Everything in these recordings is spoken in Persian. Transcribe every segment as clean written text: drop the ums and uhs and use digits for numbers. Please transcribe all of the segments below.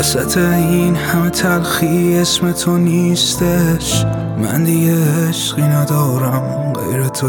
وسط این همه تلخی اسم تو نیستش. من دیگه عشقی ندارم غیر تو،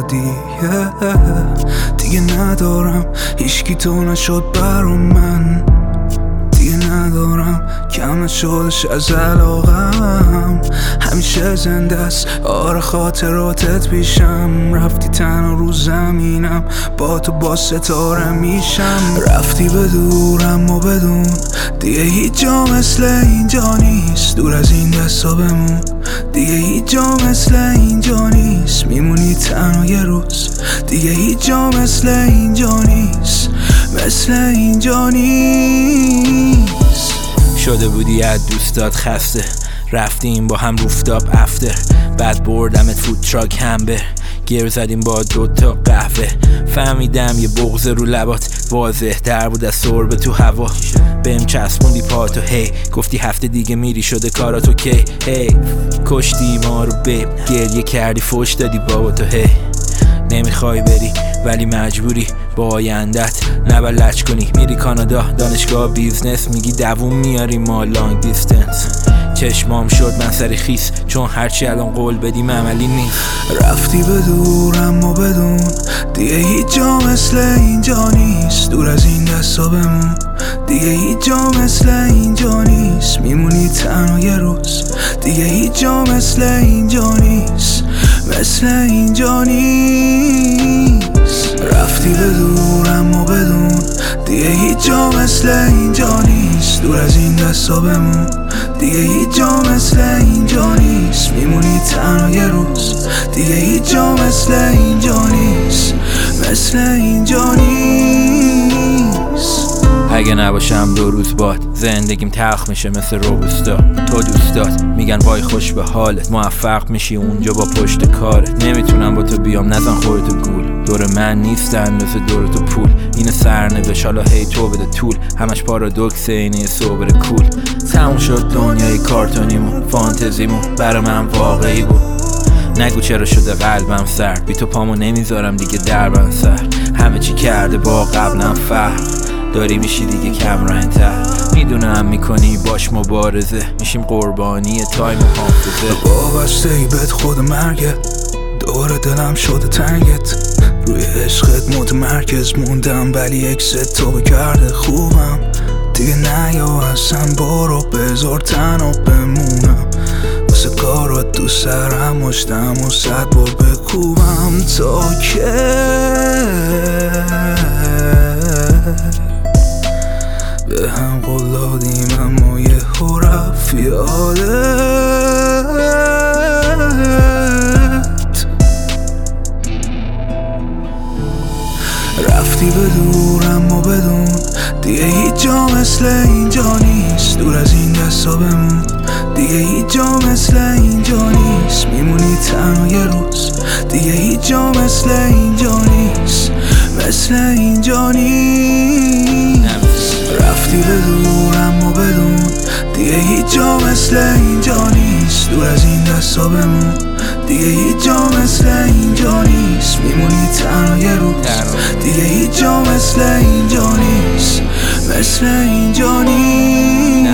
دیگه ندارم هیچکی تو نشد برام، من دیگه ندارم کم نشدش از علاقم. همیشه زنده است آره خاطراتت پیشم. رفتی تنها رو زمینم، با تو با ستاره میشم. رفتی بدورم و بدون دیگه هیچ جا مثل اینجا نیست. دور از این دستا بمون دیگه هیچ جا مثل اینجا نیست. میمونی تنها یه روز دیگه هیچ جا مثل اینجا نیست، مثل اینجا نیست. شده بودی از دوستات خسته، رفتیم با هم روفتاپ افتر، بعد بردمت فود تراک همبر، گیر زدیم با 2 تا قهوه. فهمیدم یه بغض رو لبات واضح تر بود از سرب تو هوا. بهم چسبوندی پاتو هی، گفتی هفته دیگه میری شده کاراتو کی. هی کشتی ما رو بیب، گریه کردی فوش دادی بابا تو هی. نمیخوای بری ولی مجبوری با آیندت نبلج کنی. میری کانادا دانشگاه بیزنس، میگی دووم میاری ما لانگ دیستنس. چشمام شد من سر خیس چون هرچی الان قول بدیم عملی نیست. رفتی بدورم و بدون دیگه هیچ جا مثل اینجا نیست. دور از این دستا بمون دیگه هیچ جا مثل اینجا نیست. میمونی تنها یه روز دیگه هیچ جا مثل اینجا نیست، مثل اینجا نیست. رفتی بدورم و بدون دیگه هیچ جا مثل اینجا نیست. دور از این دستا بمون دیگه هیچ جا مثل اینجا نیست. میمونی تنها یه روز دیگه هیچ جا مثل اینجا نیست، مثل اینجا نیست. اگه نباشم 2 روز باد زندگیم تلخ میشه مثل روبوستا. تو دوستات میگن وای خوش به حالت، موفق میشی اونجا با پشت کارت. نمیتونم با تو بیام نزن خودتو گول، دور من نیست اندازه دور تو پول. این سرنوشت حالا هی تو بده طول، همش پارادوکس اینه صبر کول. تموم شد دنیای کارتونیمون، فانتزیمون برا من واقعی بود. نگو چرا شده قلبم سرد، بی تو پامو نمیذارم دیگه دربم سر. همه چی کرده با قبلم فرق، داری میشی دیگه کم رنگ‌تر. میدونم میکنی باش مبارزه، میشیم قربانی تایم و حافظه. وابسته ای بهت خود مرگت، دور دلم شده تنگت. روی عشقت متمرکز موندم ولی اکست تو کرده خوبم. دیگه نیا اصلا برو بذار تنها بمونم. واسه کارات تو سرم مشتم و 100 بار بکوبم تا که به هم قول دادیم اما یه رفت یادت. رفتی بدورم و بدون دیگه هیچ جا مثل اینجا نیست. دور از این دستا بمون دیگه هیچ جا مثل اینجا نیست. میمونی تنها یه روز دیگه هیچ جا مثل اینجا نیست، مثل اینجا نیست. رفتی بدورم و بدون دیگه هیچ جا مثل اینجا نیست. دور از این دستا بمون دیگه هیچ جا مثل اینجا نیست. میمونی تنها یه روز دیگه هیچ جا مثل اینجا نیست، مثل اینجا نیست.